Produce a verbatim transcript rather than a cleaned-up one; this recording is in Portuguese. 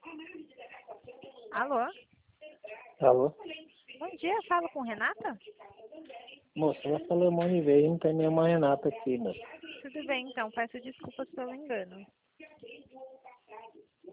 Alô? Alô? Bom dia, falo com Renata? Moça, essa Lemone veio, não tem minha mãe Renata aqui, moça. Tudo bem, então, peço desculpas pelo engano.